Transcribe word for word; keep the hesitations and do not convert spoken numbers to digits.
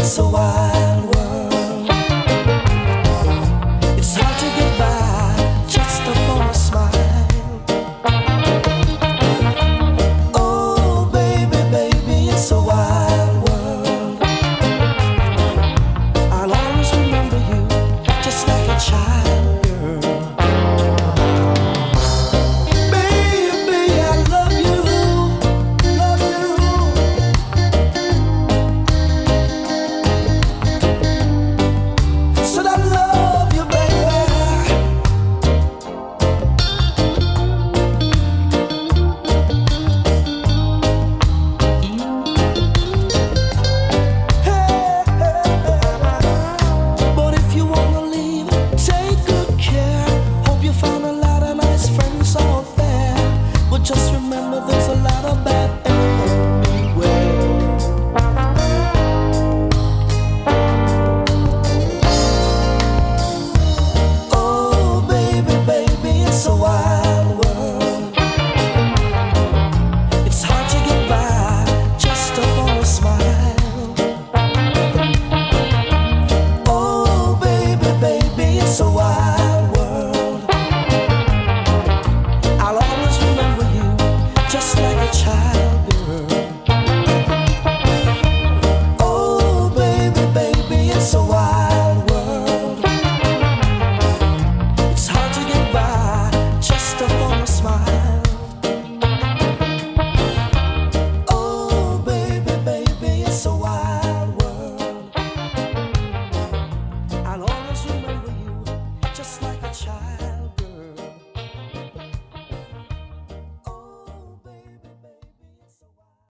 it's a wild world. It's hard to get by just upon a smile. Oh, baby, baby, it's a wild world. I'll always remember you just like a child, girl. Baby, I love you, love you. Said I love you, baby. Hey, hey, hey. But if you wanna leave, take good care. Hope you find a lot of nice friends out there. But just remember there's a lot of bad everywhere. Oh, baby, baby, it's a wild world. It's hard to get by just upon a smile. Oh, baby, baby, it's a wild world. I'll always remember you just like a child.